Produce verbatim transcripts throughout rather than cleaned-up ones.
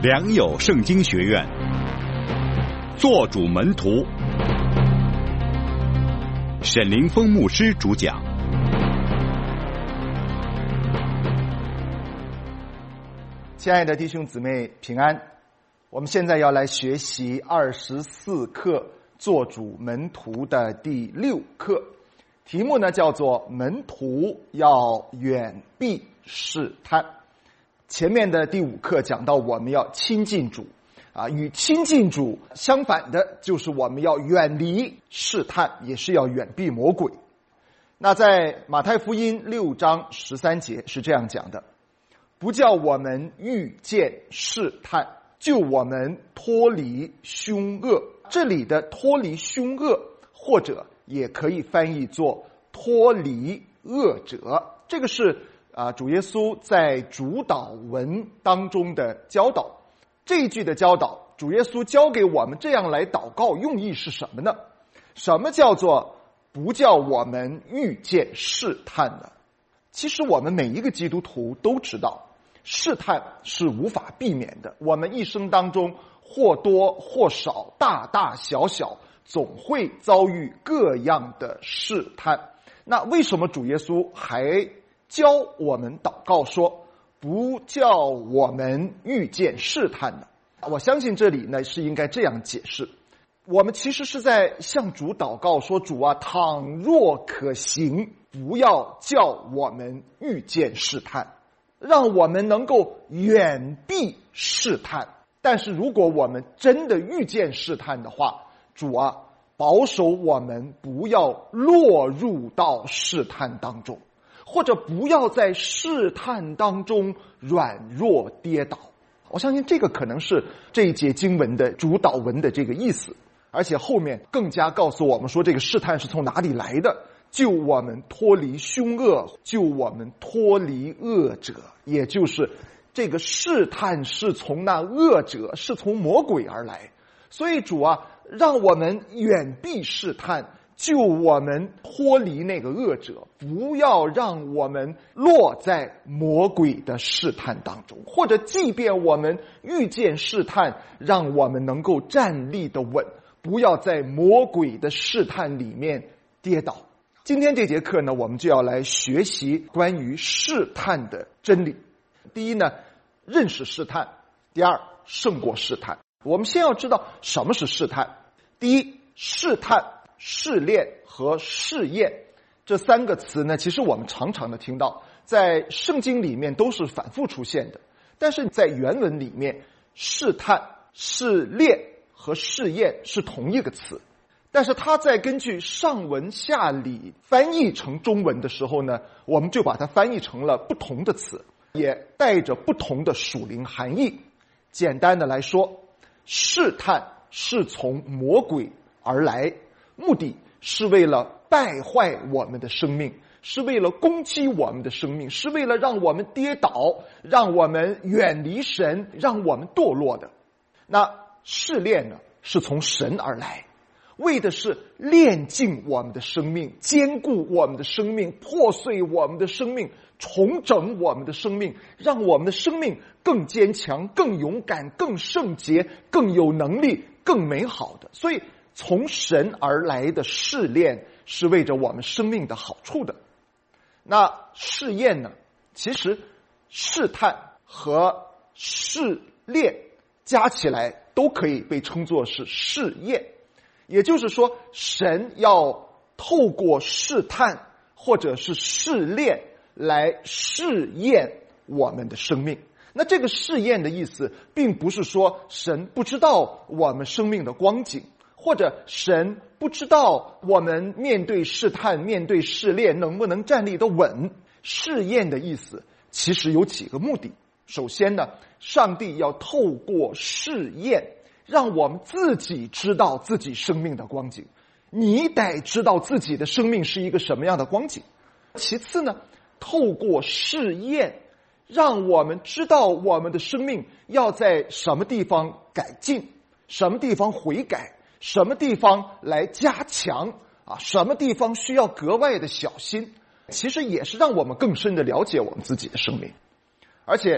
良友圣经学院，做主门徒，沈凌峰牧师主讲。 亲爱的弟兄姊妹平安，我们现在要来学习二十四课做主门徒的第六课，题目呢叫做门徒要远避试探。前面的第五课讲到我们要亲近主啊，与亲近主相反的就是我们要远离试探，也是要远避魔鬼。那在马太福音六章十三节是这样讲的：不叫我们遇见试探，救我们脱离凶恶。这里的脱离凶恶，或者也可以翻译作脱离恶者。这个是啊，主耶稣在主祷文当中的教导。这一句的教导，主耶稣教给我们这样来祷告，用意是什么呢？什么叫做不叫我们遇见试探呢？其实我们每一个基督徒都知道，试探是无法避免的。我们一生当中或多或少，大大小小，总会遭遇各样的试探。那为什么主耶稣还教我们祷告说不叫我们遇见试探呢？我相信这里呢是应该这样解释，我们其实是在向主祷告说，主啊，倘若可行，不要叫我们遇见试探，让我们能够远避试探。但是如果我们真的遇见试探的话，主啊，保守我们不要落入到试探当中，或者不要在试探当中软弱跌倒。我相信这个可能是这一节经文的主导文的这个意思，而且后面更加告诉我们说，这个试探是从哪里来的，救我们脱离凶恶，救我们脱离恶者。也就是这个试探是从那恶者，是从魔鬼而来。所以主啊，让我们远避试探，救我们脱离那个恶者，不要让我们落在魔鬼的试探当中，或者即便我们遇见试探，让我们能够站立的稳，不要在魔鬼的试探里面跌倒。今天这节课呢，我们就要来学习关于试探的真理。第一呢，认识试探；第二，胜过试探。我们先要知道什么是试探。第一，试探、试炼和试验这三个词呢，其实我们常常的听到，在圣经里面都是反复出现的。但是在原文里面，试探、试炼和试验是同一个词，但是它在根据上文下理翻译成中文的时候呢，我们就把它翻译成了不同的词，也带着不同的属灵含义。简单的来说，试探是从魔鬼而来，目的是为了败坏我们的生命，是为了攻击我们的生命，是为了让我们跌倒，让我们远离神，让我们堕落的。那试炼呢，是从神而来，为的是炼净我们的生命，坚固我们的生命，破碎我们的生命，重整我们的生命，让我们的生命更坚强，更勇敢，更圣洁，更有能力，更美好的。所以从神而来的试炼是为着我们生命的好处的。那试验呢，其实试探和试炼加起来都可以被称作是试验。也就是说，神要透过试探或者是试炼来试验我们的生命。那这个试验的意思并不是说神不知道我们生命的光景，或者神不知道我们面对试探、面对试炼能不能站立得稳。试验的意思其实有几个目的。首先呢，上帝要透过试验让我们自己知道自己生命的光景，你得知道自己的生命是一个什么样的光景。其次呢，透过试验让我们知道我们的生命要在什么地方改进，什么地方悔改，什么地方来加强啊，什么地方需要格外的小心，其实也是让我们更深的了解我们自己的生命。而且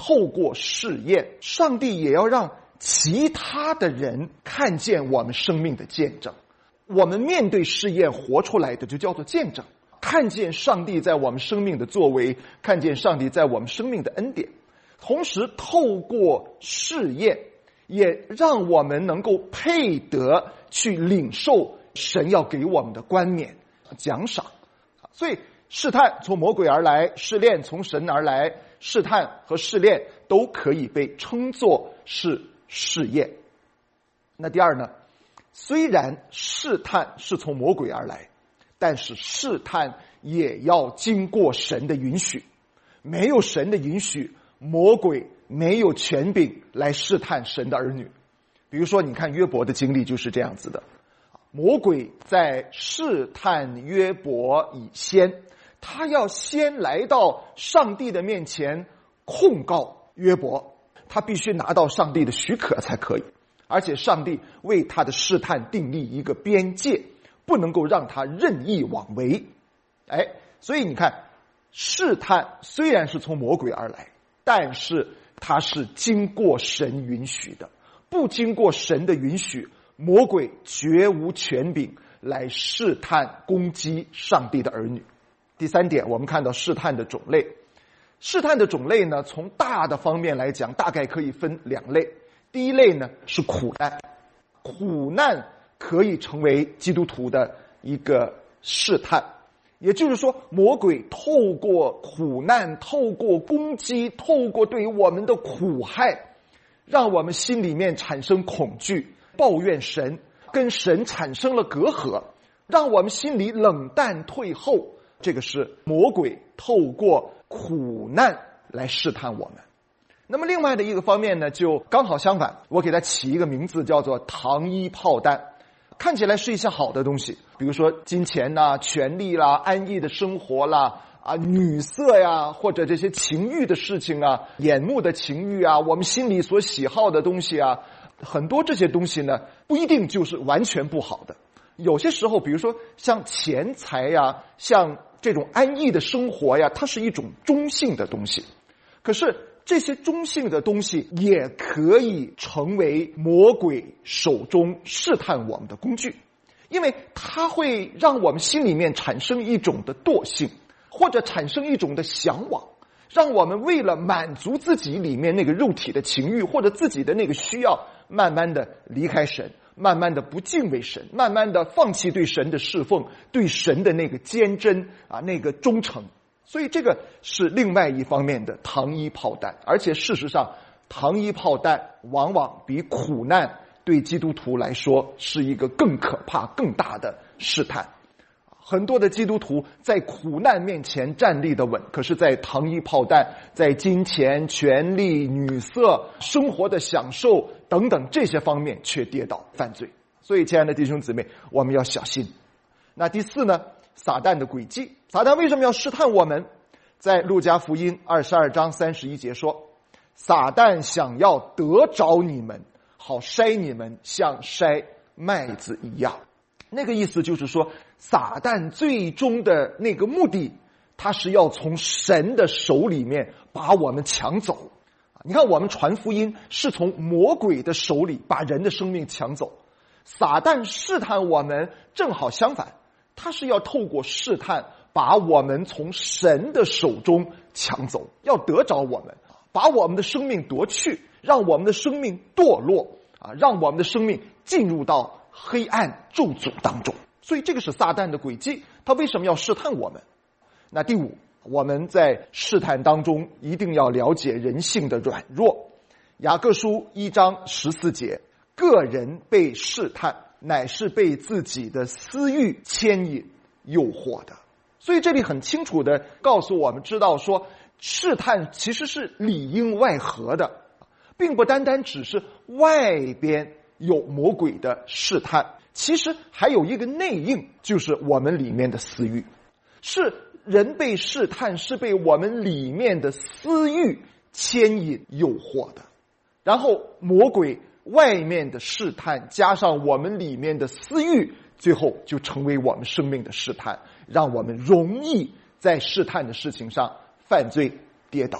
透过试验，上帝也要让其他的人看见我们生命的见证。我们面对试验活出来的就叫做见证，看见上帝在我们生命的作为，看见上帝在我们生命的恩典。同时透过试验也让我们能够配得去领受神要给我们的冠冕奖赏。所以试探从魔鬼而来，试炼从神而来，试探和试炼都可以被称作是试验。那第二呢，虽然试探是从魔鬼而来，但是试探也要经过神的允许。没有神的允许，魔鬼没有权柄来试探神的儿女。比如说你看约伯的经历就是这样子的，魔鬼在试探约伯以先，他要先来到上帝的面前控告约伯，他必须拿到上帝的许可才可以，而且上帝为他的试探订立一个边界，不能够让他任意妄为。哎，所以你看，试探虽然是从魔鬼而来，但是它是经过神允许的，不经过神的允许，魔鬼绝无权柄来试探攻击上帝的儿女。第三点，我们看到试探的种类。试探的种类呢，从大的方面来讲，大概可以分两类。第一类呢是苦难，苦难可以成为基督徒的一个试探。也就是说，魔鬼透过苦难，透过攻击，透过对我们的苦害，让我们心里面产生恐惧，抱怨神，跟神产生了隔阂，让我们心里冷淡退后。这个是魔鬼透过苦难来试探我们。那么另外的一个方面呢，就刚好相反，我给它起一个名字叫做糖衣炮弹。看起来是一些好的东西，比如说金钱啦、权力啦、安逸的生活啦、啊女色呀，或者这些情欲的事情啊、眼目的情欲啊，我们心里所喜好的东西啊，很多这些东西呢，不一定就是完全不好的。有些时候，比如说像钱财呀，像这种安逸的生活呀，它是一种中性的东西。可是这些中性的东西也可以成为魔鬼手中试探我们的工具，因为它会让我们心里面产生一种的惰性，或者产生一种的向往，让我们为了满足自己里面那个肉体的情欲，或者自己的那个需要，慢慢的离开神，慢慢的不敬畏神，慢慢的放弃对神的侍奉，对神的那个坚贞啊，那个忠诚。所以这个是另外一方面的糖衣炮弹。而且事实上，糖衣炮弹往往比苦难对基督徒来说是一个更可怕更大的试探。很多的基督徒在苦难面前站立的稳，可是在糖衣炮弹，在金钱、权力、女色、生活的享受等等这些方面却跌倒犯罪。所以亲爱的弟兄姊妹，我们要小心。那第四呢，撒旦的诡计。撒旦为什么要试探我们？在路加福音二十二章三十一节说，撒旦想要得着你们，好筛你们像筛麦子一样。那个意思就是说，撒旦最终的那个目的，他是要从神的手里面把我们抢走。你看，我们传福音是从魔鬼的手里把人的生命抢走，撒旦试探我们正好相反，他是要透过试探把我们从神的手中抢走，要得着我们，把我们的生命夺去，让我们的生命堕落啊，让我们的生命进入到黑暗咒诅当中。所以这个是撒旦的诡计，他为什么要试探我们？那第五，我们在试探当中一定要了解人性的软弱。雅各书一章十四节，个人被试探，乃是被自己的私欲牵引诱惑的。所以这里很清楚的告诉我们知道说，试探其实是里应外合的，并不单单只是外边有魔鬼的试探，其实还有一个内应，就是我们里面的私欲。是人被试探，是被我们里面的私欲牵引诱惑的，然后魔鬼外面的试探加上我们里面的私欲，最后就成为我们生命的试探，让我们容易在试探的事情上犯罪跌倒。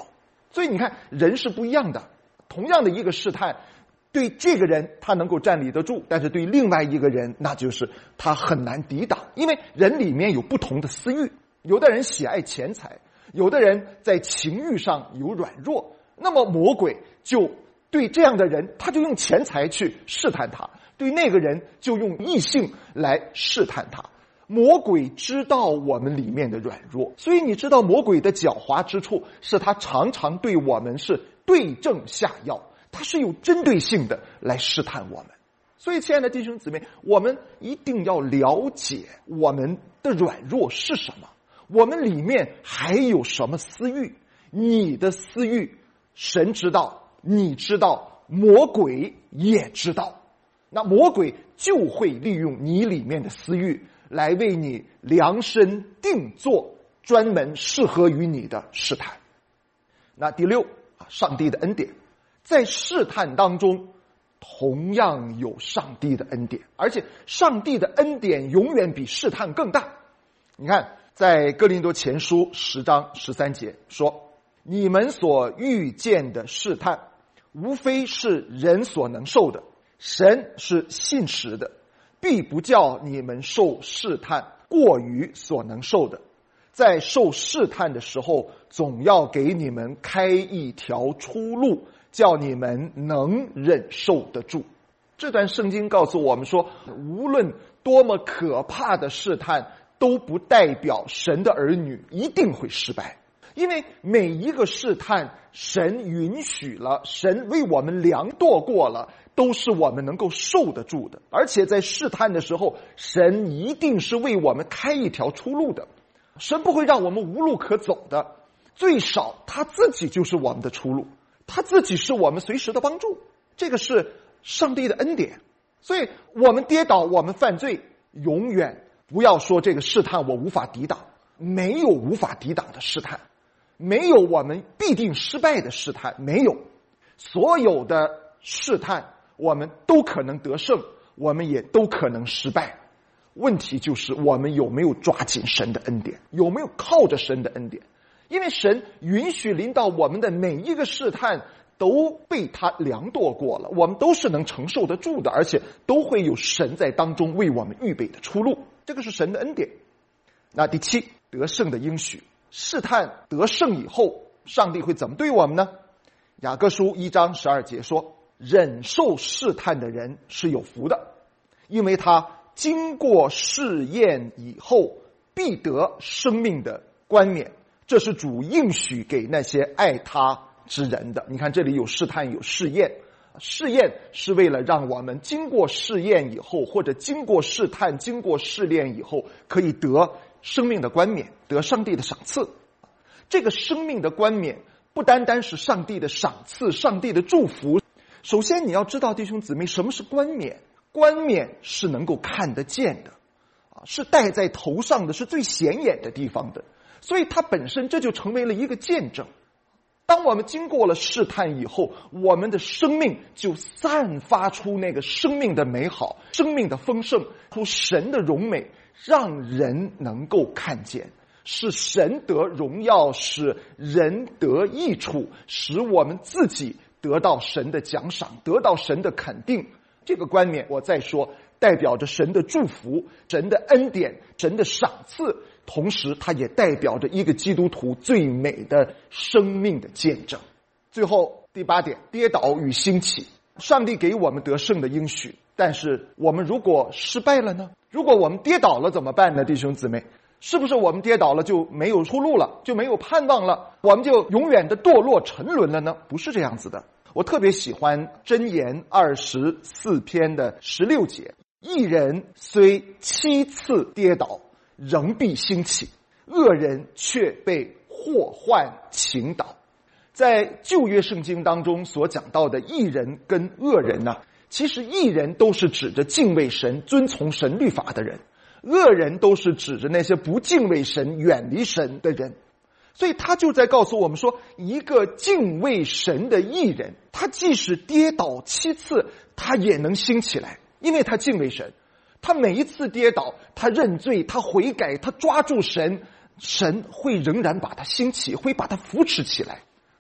所以你看，人是不一样的。同样的一个试探，对这个人他能够站立得住，但是对另外一个人，那就是他很难抵挡。因为人里面有不同的私欲，有的人喜爱钱财，有的人在情欲上有软弱，那么魔鬼就对这样的人，他就用钱财去试探他，对那个人就用异性来试探他。魔鬼知道我们里面的软弱，所以你知道魔鬼的狡猾之处是他常常对我们是对症下药，他是有针对性的来试探我们。所以亲爱的弟兄姊妹，我们一定要了解我们的软弱是什么，我们里面还有什么私欲。你的私欲神知道，你知道，魔鬼也知道，那魔鬼就会利用你里面的私欲来为你量身定做专门适合于你的试探。那第六，上帝的恩典。在试探当中同样有上帝的恩典，而且上帝的恩典永远比试探更大。你看在哥林多前书十章十三节说，你们所遇见的试探无非是人所能受的，神是信实的，必不叫你们受试探过于所能受的，在受试探的时候总要给你们开一条出路，叫你们能忍受得住。这段圣经告诉我们说，无论多么可怕的试探都不代表神的儿女一定会失败，因为每一个试探神允许了，神为我们量度过了，都是我们能够受得住的。而且在试探的时候，神一定是为我们开一条出路的，神不会让我们无路可走的，最少他自己就是我们的出路，他自己是我们随时的帮助，这个是上帝的恩典。所以我们跌倒，我们犯罪，永远不要说这个试探我无法抵挡，没有无法抵挡的试探，没有我们必定失败的试探，没有。所有的试探我们都可能得胜，我们也都可能失败。问题就是我们有没有抓紧神的恩典，有没有靠着神的恩典。因为神允许临到我们的每一个试探都被他量度过了，我们都是能承受得住的，而且都会有神在当中为我们预备的出路，这个是神的恩典。那第七，得胜的应许。试探得胜以后，上帝会怎么对我们呢？雅各书一章十二节说，忍受试探的人是有福的，因为他经过试验以后必得生命的冠冕，这是主应许给那些爱他之人的。你看这里有试探有试验，试验是为了让我们经过试验以后，或者经过试探经过试炼以后，可以得生命的冠冕，得上帝的赏赐。这个生命的冠冕不单单是上帝的赏赐，上帝的祝福。首先你要知道弟兄姊妹，什么是冠冕？冠冕是能够看得见的，是戴在头上的，是最显眼的地方的，所以它本身这就成为了一个见证。当我们经过了试探以后，我们的生命就散发出那个生命的美好，生命的丰盛，出神的荣美，让人能够看见，使神得荣耀，使人得益处，使我们自己得到神的奖赏，得到神的肯定。这个冠冕我再说，代表着神的祝福，神的恩典，神的赏赐，同时它也代表着一个基督徒最美的生命的见证。最后第八点，跌倒与兴起。上帝给我们得胜的应许，但是我们如果失败了呢？如果我们跌倒了怎么办呢？弟兄姊妹，是不是我们跌倒了就没有出路了，就没有盼望了，我们就永远的堕落沉沦了呢？不是这样子的。我特别喜欢箴言二十四篇的十六节，义人虽七次跌倒，仍必兴起，恶人却被祸患倾倒。在旧约圣经当中所讲到的义人跟恶人呢、啊，其实义人都是指着敬畏神、遵从神律法的人，恶人都是指着那些不敬畏神、远离神的人。所以他就在告诉我们说，一个敬畏神的义人，他即使跌倒七次，他也能兴起来，因为他敬畏神。他每一次跌倒，他认罪，他悔改，他抓住神，神会仍然把他兴起，会把他扶持起来。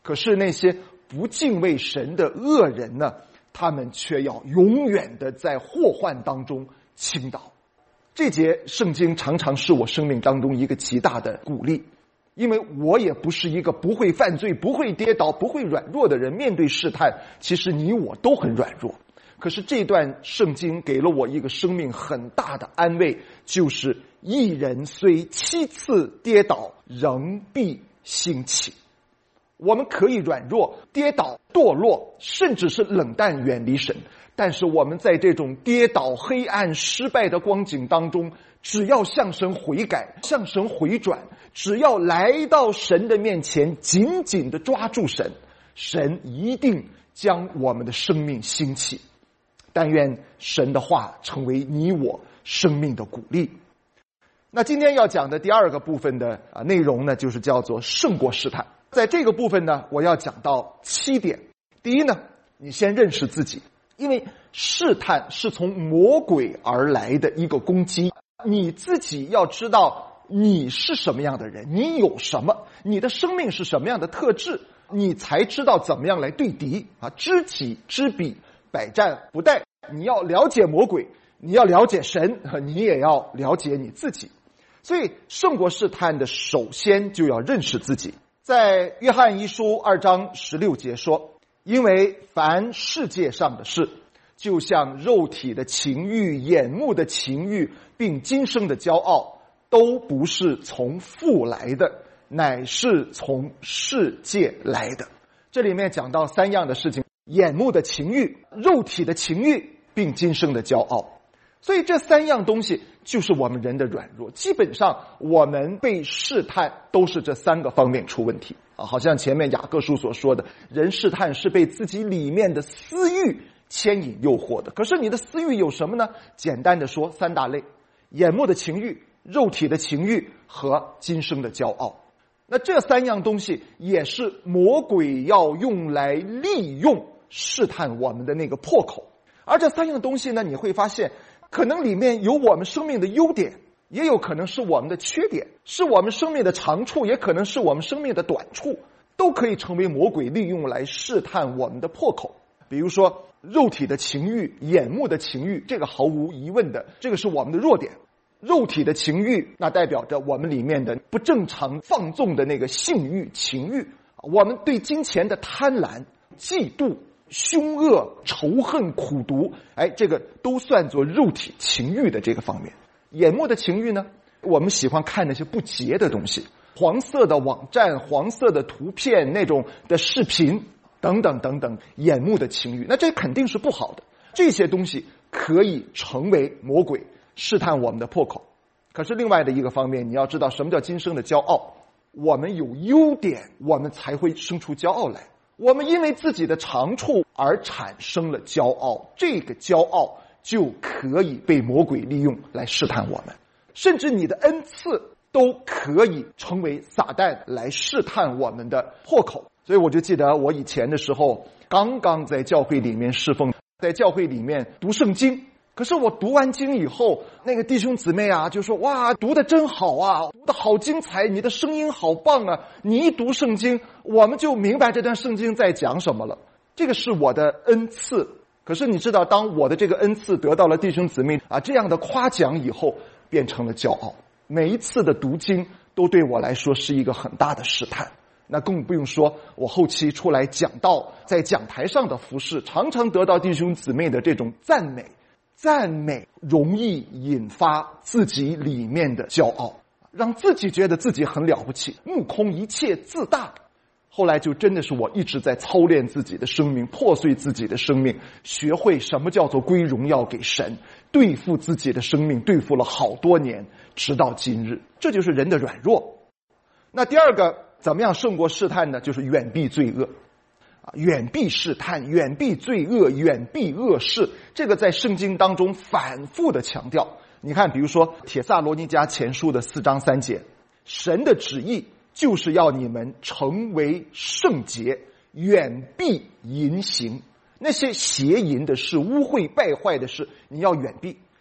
可是那些不敬畏神的恶人呢，他们却要永远的在祸患当中倾倒。这节圣经常常是我生命当中一个极大的鼓励，因为我也不是一个不会犯罪、不会跌倒、不会软弱的人。面对试探，其实你我都很软弱。可是这段圣经给了我一个生命很大的安慰，就是义人虽七次跌倒，仍必兴起。我们可以软弱、跌倒、堕落，甚至是冷淡远离神，但是我们在这种跌倒、黑暗、失败的光景当中，只要向神悔改，向神回转，只要来到神的面前，紧紧地抓住神，神一定将我们的生命兴起。但愿神的话成为你我生命的鼓励。那今天要讲的第二个部分的啊内容呢，就是叫做胜过试探。在这个部分呢，我要讲到七点。第一呢，你先认识自己，因为试探是从魔鬼而来的一个攻击。你自己要知道你是什么样的人，你有什么，你的生命是什么样的特质，你才知道怎么样来对敌啊！知己知彼，百战不殆。你要了解魔鬼，你要了解神，你也要了解你自己。所以胜过试探的首先就要认识自己。在约翰一书二章十六节说，因为凡世界上的事，就像肉体的情欲、眼目的情欲，并今生的骄傲，都不是从父来的，乃是从世界来的。这里面讲到三样的事情：眼目的情欲、肉体的情欲，并今生的骄傲。所以这三样东西就是我们人的软弱。基本上我们被试探都是这三个方面出问题啊，好像前面雅各书所说的，人试探是被自己里面的私欲牵引诱惑的。可是你的私欲有什么呢？简单的说，三大类：眼目的情欲、肉体的情欲和今生的骄傲。那这三样东西也是魔鬼要用来利用试探我们的那个破口。而这三样东西呢，你会发现可能里面有我们生命的优点，也有可能是我们的缺点，是我们生命的长处，也可能是我们生命的短处，都可以成为魔鬼利用来试探我们的破口。比如说肉体的情欲、眼目的情欲，这个毫无疑问的，这个是我们的弱点。肉体的情欲，那代表着我们里面的不正常放纵的那个性欲、情欲，我们对金钱的贪婪、嫉妒、凶恶、仇恨、苦毒，哎，这个都算作肉体情欲的这个方面。眼目的情欲呢，我们喜欢看那些不洁的东西，黄色的网站、黄色的图片、那种的视频等等等等，眼目的情欲，那这肯定是不好的。这些东西可以成为魔鬼试探我们的破口。可是另外的一个方面，你要知道什么叫今生的骄傲。我们有优点，我们才会生出骄傲来。我们因为自己的长处而产生了骄傲，这个骄傲就可以被魔鬼利用来试探我们。甚至你的恩赐都可以成为撒旦来试探我们的破口。所以我就记得我以前的时候，刚刚在教会里面侍奉，在教会里面读圣经。可是我读完经以后，那个弟兄姊妹啊就说，哇，读得真好啊，读得好精彩，你的声音好棒啊。你一读圣经，我们就明白这段圣经在讲什么了。这个是我的恩赐。可是你知道，当我的这个恩赐得到了弟兄姊妹啊这样的夸奖以后，变成了骄傲。每一次的读经都对我来说是一个很大的试探。那更不用说我后期出来讲道，在讲台上的服事，常常得到弟兄姊妹的这种赞美。赞美容易引发自己里面的骄傲，让自己觉得自己很了不起，目空一切，自大。后来就真的是我一直在操练自己的生命，破碎自己的生命，学会什么叫做归荣耀给神，对付自己的生命，对付了好多年，直到今日。这就是人的软弱。那第二个怎么样胜过试探呢？就是远避罪恶。远避试探，远避罪恶，远避恶事，这个在圣经当中反复的强调。你看，比如说帖撒罗尼迦前书的四章三节，神的旨意就是要你们成为圣洁，远避淫行。那些邪淫的事、污秽败坏的事，你要远避。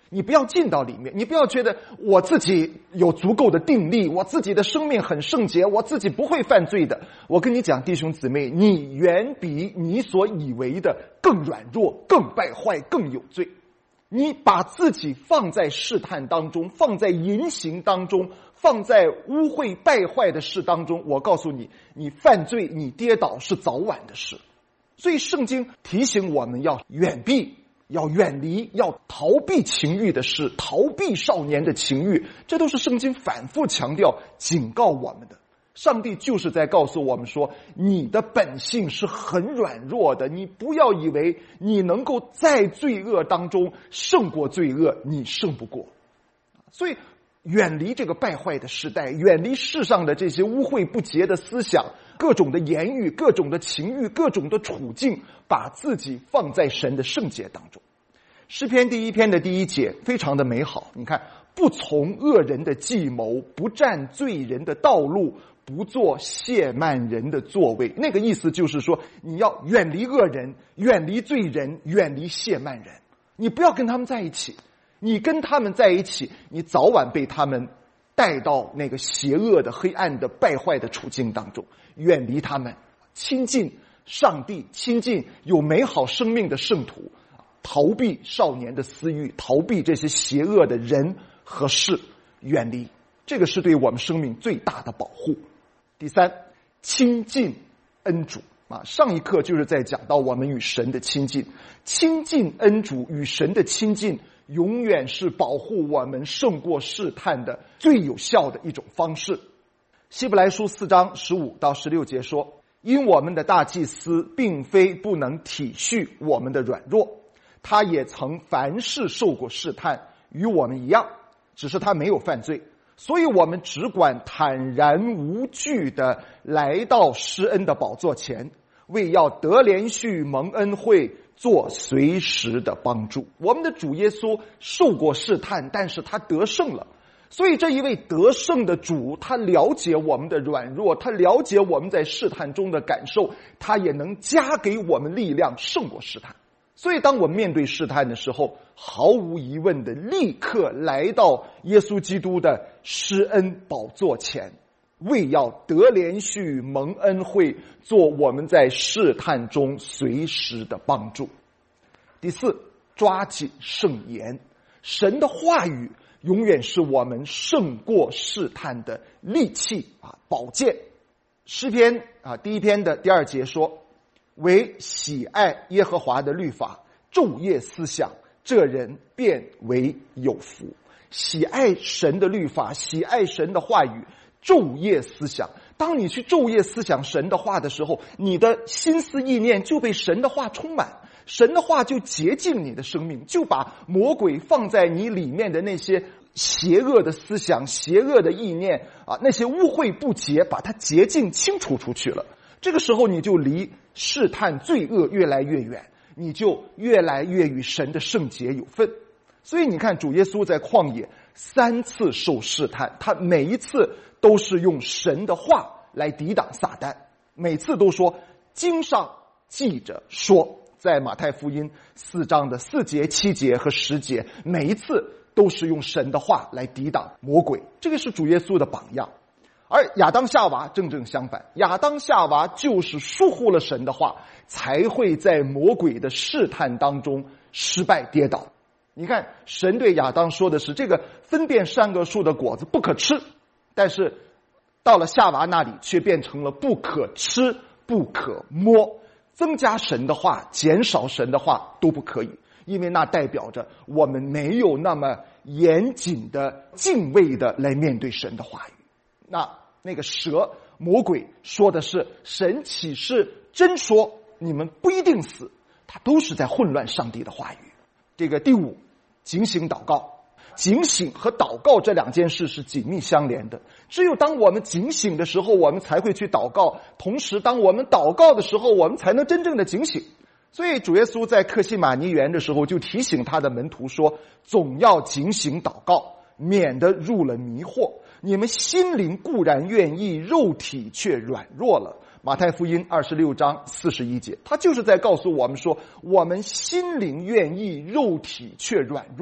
你不要进到里面，你不要觉得我自己有足够的定力，我自己的生命很圣洁，我自己不会犯罪的。我跟你讲，弟兄姊妹，你远比你所以为的更软弱、更败坏、更有罪。你把自己放在试探当中，放在淫行当中，放在污秽败坏的事当中，我告诉你，你犯罪，你跌倒是早晚的事。所以圣经提醒我们要远避，要远离，要逃避情欲的事，逃避少年的情欲，这都是圣经反复强调警告我们的。上帝就是在告诉我们说，你的本性是很软弱的，你不要以为你能够在罪恶当中胜过罪恶，你胜不过。所以远离这个败坏的时代，远离世上的这些污秽不洁的思想，各种的言语，各种的情欲，各种的处境，把自己放在神的圣洁当中。诗篇第一篇的第一节非常的美好，你看，不从恶人的计谋，不占罪人的道路，不做亵慢人的座位。那个意思就是说，你要远离恶人，远离罪人，远离亵慢人，你不要跟他们在一起。你跟他们在一起，你早晚被他们带到那个邪恶的、黑暗的、败坏的处境当中。远离他们，亲近上帝，亲近有美好生命的圣徒，逃避少年的私欲，逃避这些邪恶的人和事，远离，这个是对我们生命最大的保护。第三，亲近恩主啊，上一课就是在讲到我们与神的亲近，亲近恩主，与神的亲近永远是保护我们胜过试探的最有效的一种方式。希伯来书四章十五到十六节说，因我们的大祭司并非不能体恤我们的软弱，他也曾凡事受过试探，与我们一样，只是他没有犯罪，所以我们只管坦然无惧的来到施恩的宝座前，为要得连续蒙恩惠，做随时的帮助。我们的主耶稣受过试探，但是他得胜了。所以这一位得胜的主，他了解我们的软弱，他了解我们在试探中的感受，他也能加给我们力量胜过试探。所以当我们面对试探的时候，毫无疑问的立刻来到耶稣基督的施恩宝座前，为要得连续蒙恩惠，做我们在试探中随时的帮助。第四，抓紧圣言，神的话语永远是我们胜过试探的利器啊，宝剑。诗篇啊第一篇的第二节说，为喜爱耶和华的律法，昼夜思想，这人便为有福。喜爱神的律法，喜爱神的话语，昼夜思想。当你去昼夜思想神的话的时候，你的心思意念就被神的话充满，神的话就洁净你的生命，就把魔鬼放在你里面的那些邪恶的思想、邪恶的意念啊，那些污秽不洁，把它洁净清除出去了。这个时候你就离试探罪恶越来越远，你就越来越与神的圣洁有份。所以你看，主耶稣在旷野三次受试探，他每一次都是用神的话来抵挡撒旦，每次都说经上记着说，在马太福音四章的四节、七节和十节，每一次都是用神的话来抵挡魔鬼，这个是主耶稣的榜样。而亚当夏娃正正相反，亚当夏娃就是疏忽了神的话，才会在魔鬼的试探当中失败跌倒。你看，神对亚当说的是这个分辨善恶树的果子不可吃，但是到了夏娃那里却变成了不可吃不可摸，增加神的话减少神的话都不可以，因为那代表着我们没有那么严谨的敬畏的来面对神的话语。那那个蛇魔鬼说的是神岂是真说你们不一定死，他都是在混乱上帝的话语。这个第五，警醒祷告。警醒和祷告这两件事是紧密相连的，只有当我们警醒的时候，我们才会去祷告，同时当我们祷告的时候，我们才能真正的警醒。所以主耶稣在客西马尼园的时候就提醒他的门徒说，总要警醒祷告，免得入了迷惑。你们心灵固然愿意，肉体却软弱了。马太福音二十六章四十一节，他就是在告诉我们说，我们心灵愿意，肉体却软弱。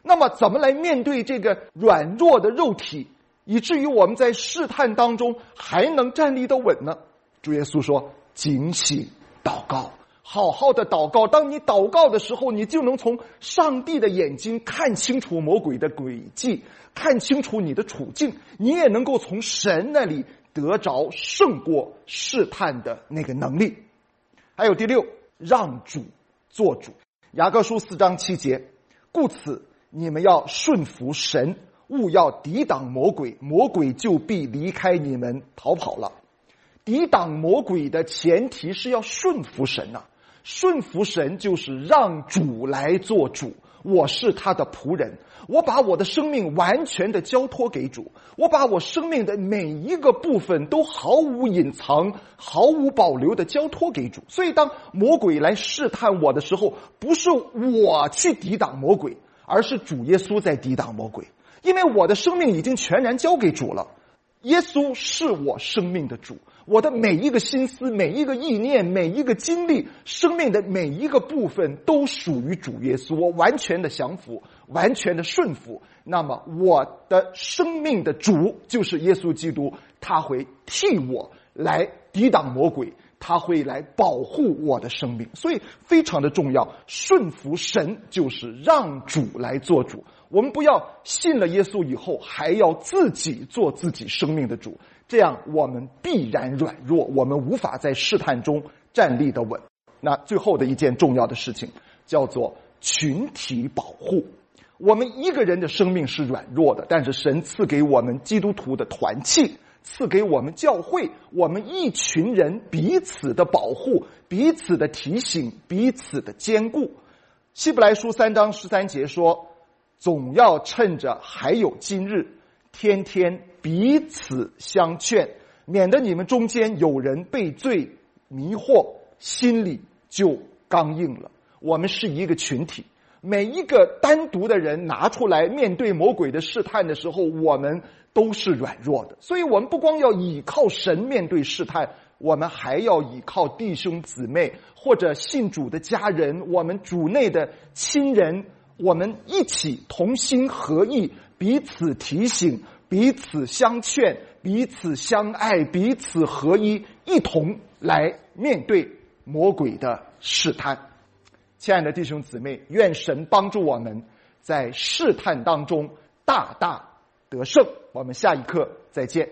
那么怎么来面对这个软弱的肉体，以至于我们在试探当中还能站立得稳呢？主耶稣说，警醒祷告，好好的祷告。当你祷告的时候，你就能从上帝的眼睛看清楚魔鬼的诡计，看清楚你的处境，你也能够从神那里得着胜过试探的那个能力。还有第六，让主做主。雅各书四章七节，故此你们要顺服神，务要抵挡魔鬼，魔鬼就必离开你们逃跑了。抵挡魔鬼的前提是要顺服神啊，顺服神就是让主来做主，我是他的仆人，我把我的生命完全的交托给主，我把我生命的每一个部分都毫无隐藏毫无保留的交托给主。所以当魔鬼来试探我的时候，不是我去抵挡魔鬼，而是主耶稣在抵挡魔鬼，因为我的生命已经全然交给主了。耶稣是我生命的主，我的每一个心思，每一个意念，每一个经历，生命的每一个部分都属于主耶稣，我完全的降服，完全的顺服。那么我的生命的主就是耶稣基督，他会替我来抵挡魔鬼，他会来保护我的生命。所以非常的重要，顺服神就是让主来做主。我们不要信了耶稣以后还要自己做自己生命的主，这样我们必然软弱，我们无法在试探中站立得稳。那最后的一件重要的事情叫做群体保护。我们一个人的生命是软弱的，但是神赐给我们基督徒的团契，赐给我们教会，我们一群人彼此的保护，彼此的提醒，彼此的坚固。希伯来书三章十三节说，总要趁着还有今日，天天彼此相劝，免得你们中间有人被罪迷惑，心里就刚硬了。我们是一个群体，每一个单独的人拿出来面对魔鬼的试探的时候，我们都是软弱的。所以我们不光要倚靠神面对试探，我们还要倚靠弟兄姊妹或者信主的家人，我们主内的亲人，我们一起同心合意，彼此提醒，彼此相劝，彼此相爱，彼此合一，一同来面对魔鬼的试探。亲爱的弟兄姊妹，愿神帮助我们在试探当中大大得胜。我们下一课再见。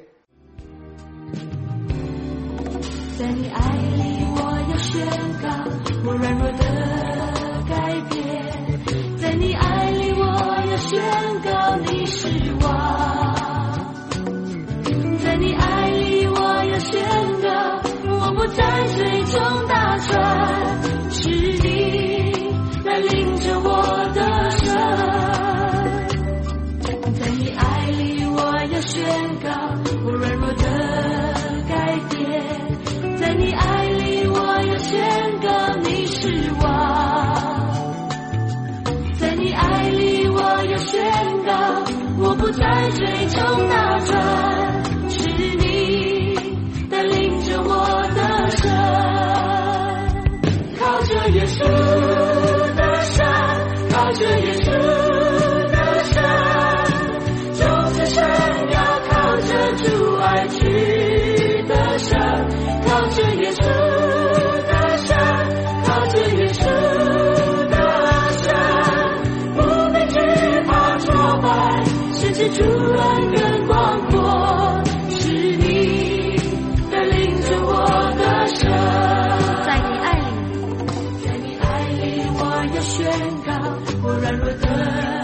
在你爱里我要宣告我软弱的改变，在你爱里我要宣告你是王，在你爱里我要宣告我不再追踪大船，是你来领着我的神，在你爱里我要宣告我软弱的改变，在你爱里我要宣告你是王，在你爱里我要宣告我不再追踪大船，是你带领着我的神，靠着耶稣的山，靠着耶稣的山，众子神要靠着主爱去的山，靠着耶稣的山，靠着耶稣的山，不被惧怕挫败，甚至主恩更广阔，是你带领着我的神，在你爱里，在你爱里我要宣告我软弱的